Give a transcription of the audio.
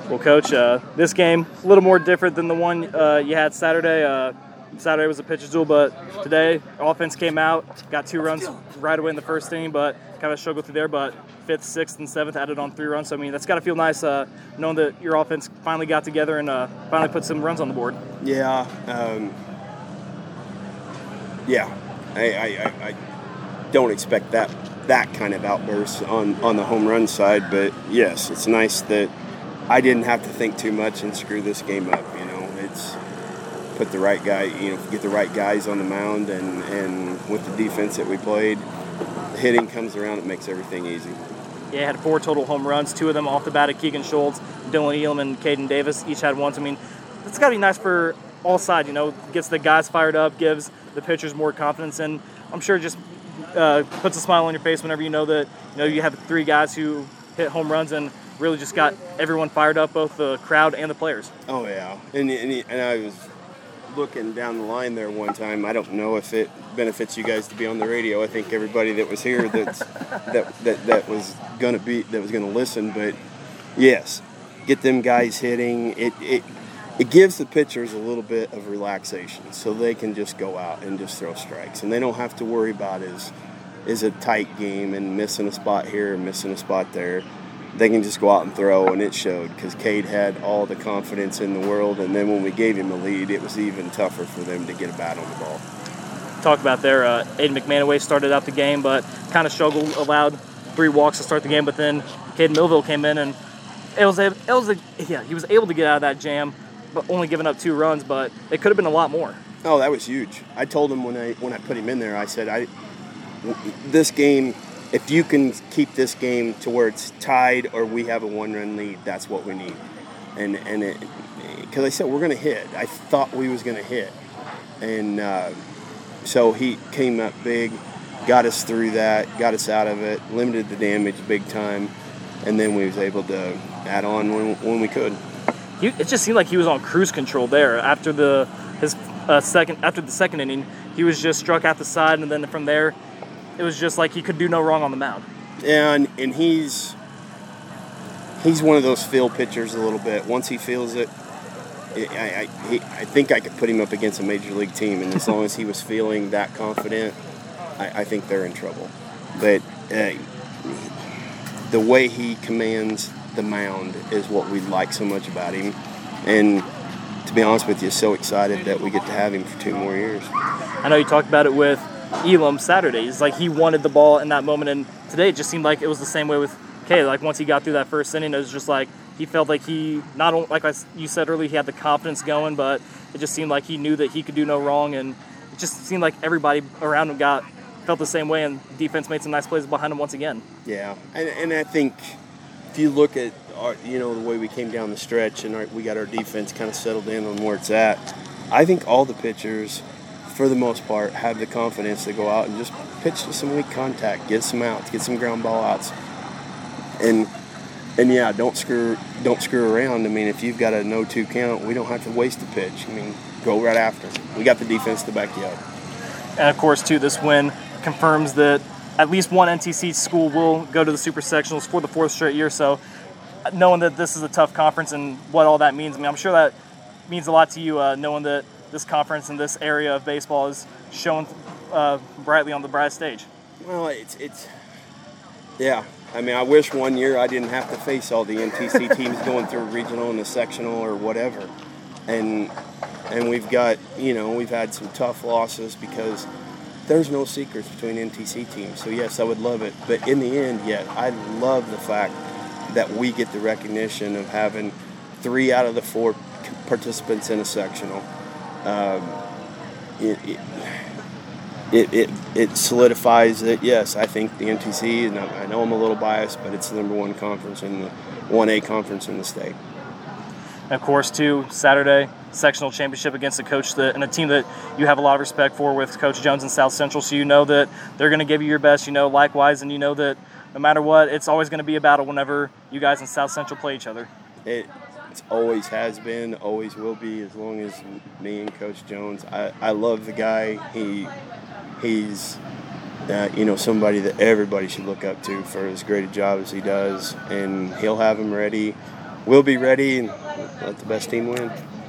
Well, Coach, this game a little more different than the one you had Saturday. Saturday was a pitcher's duel, but today offense came out, got 2 runs right away in the first inning, but kind of struggled through there. But 5th, 6th, and 7th added on 3 runs. So, I mean, that's got to feel nice knowing that your offense finally got together and finally put some runs on the board. Yeah. I don't expect that kind of outburst on the home run side, but yes, it's nice that I didn't have to think too much and screw this game up. It's put the right guy, get the right guys on the mound, and with the defense that we played, the hitting comes around, it makes everything easy. Yeah, had 4 total home runs, 2 of them off the bat of Keegan Schultz, Dylan Elam, and Caden Davis each had one. So, I mean, it's got to be nice for all sides, gets the guys fired up, gives the pitchers more confidence, and I'm sure it just puts a smile on your face whenever you know that you have 3 guys who hit home runs and really just got everyone fired up, both the crowd and the players. Oh yeah, and I was looking down the line there one time. I don't know if it benefits you guys to be on the radio. I think everybody that was here that was gonna listen, but yes, get them guys hitting. It gives the pitchers a little bit of relaxation, so they can just go out and just throw strikes, and they don't have to worry about is a tight game and missing a spot here and missing a spot there. They can just go out and throw, and it showed because Cade had all the confidence in the world, and then when we gave him a lead, it was even tougher for them to get a bat on the ball. Talk about there, Aiden McManaway started out the game, but kind of struggled, allowed 3 walks to start the game, but then Caden Millville came in, and he was able to get out of that jam, but only giving up 2 runs, but it could have been a lot more. Oh, that was huge. I told him when I put him in there, I said, this game, if you can keep this game to where it's tied or we have a 1-run lead, that's what we need. And because I said we're going to hit. I thought we was going to hit. And so he came up big, got us through that, got us out of it, limited the damage big time, and then we was able to add on when we could. It just seemed like he was on cruise control there. After the second inning, he was just struck out the side, and then from there, it was just like he could do no wrong on the mound. Yeah, and he's one of those feel pitchers a little bit. Once he feels it, I think I could put him up against a major league team, and as long as he was feeling that confident, I think they're in trouble. But the way he commands the mound is what we like so much about him. And to be honest with you, so excited that we get to have him for 2 more years. I know you talked about it with Elam Saturday. It's like he wanted the ball in that moment, and today it just seemed like it was the same way with Kay. Like once he got through that first inning, it was just like he felt like he not only, like you said earlier, he had the confidence going, but it just seemed like he knew that he could do no wrong, and it just seemed like everybody around him felt the same way, and defense made some nice plays behind him once again. Yeah, and I think if you look at the way we came down the stretch and we got our defense kind of settled in on where it's at, I think all the pitchers, for the most part, have the confidence to go out and just pitch to some weak contact, get some outs, get some ground ball outs, and yeah, don't screw around. I mean, if you've got a 0-2 count, we don't have to waste a pitch. I mean, go right after them. We got the defense to back you up. And of course, too, this win confirms that at least one NTC school will go to the Super Sectionals for the 4th straight year. So, knowing that this is a tough conference and what all that means, I mean, I'm sure that means a lot to you, knowing that this conference and this area of baseball is shown brightly on the bright stage. Well, it's yeah. I mean, I wish one year I didn't have to face all the NTC teams going through a regional and a sectional or whatever. And we've got, we've had some tough losses because there's no secrets between NTC teams. So, yes, I would love it. But in the end, I love the fact that we get the recognition of having 3 out of the 4 participants in a sectional. It solidifies that, yes, I think the NTC, and I know I'm a little biased, but it's the number 1 conference in the 1A conference in the state. And of course, too, Saturday, sectional championship against and a team that you have a lot of respect for with Coach Jones in South Central, so you know that they're going to give you your best, likewise, and you know that no matter what, it's always going to be a battle whenever you guys in South Central play each other. It always has been, always will be, as long as me and Coach Jones. I love the guy. He's somebody that everybody should look up to for as great a job as he does, and he'll have him ready. we'll be ready and let the best team win.